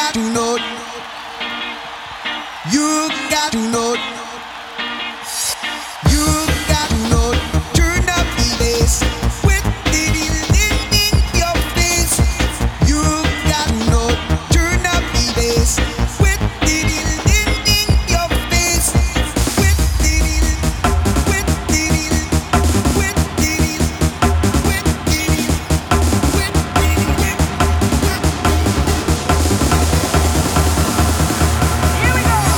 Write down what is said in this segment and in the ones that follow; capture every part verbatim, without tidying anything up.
got to know. You got to know. You got to know. Turn up the bass with the feeling in your face. You got to know. Turn up the bass with the feeling in your face. With the feeling, with the feeling, with the feeling, with the feeling, with the feeling. Here we go.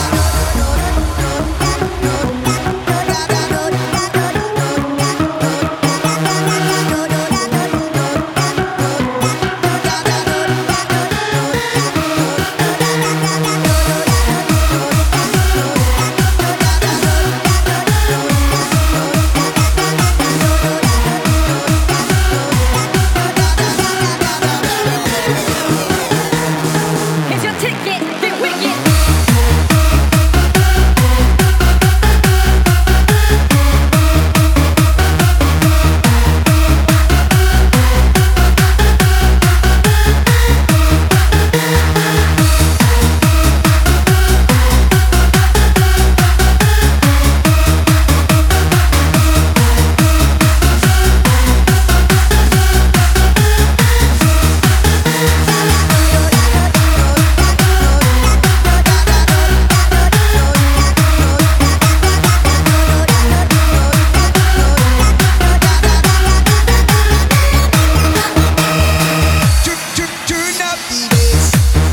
Here's your ticket, get wicked. Turn, turn, turn up the bass.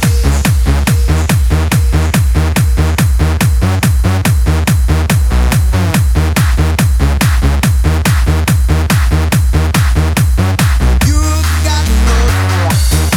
You got to know.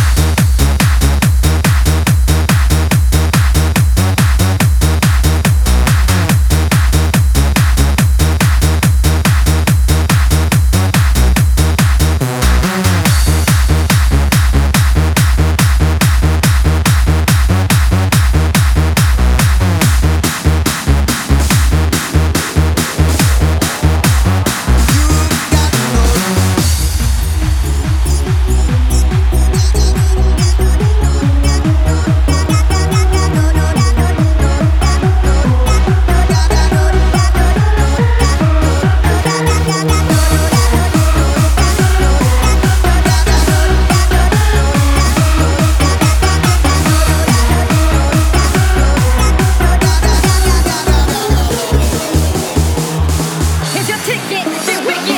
Here's your ticket, get wicked.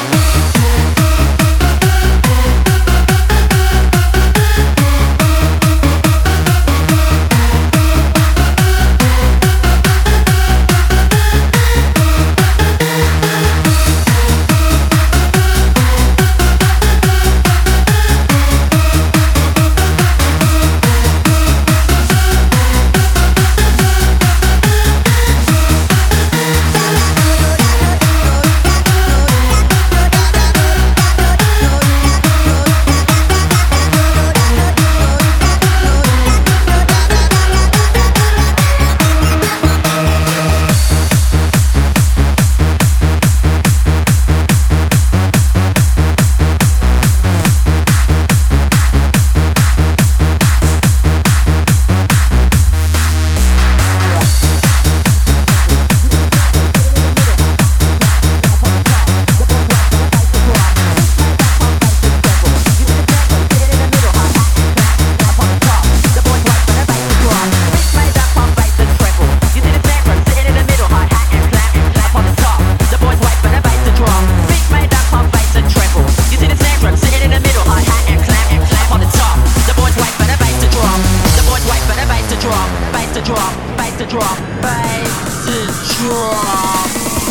Bass to drop, bass to drop, bass to drop.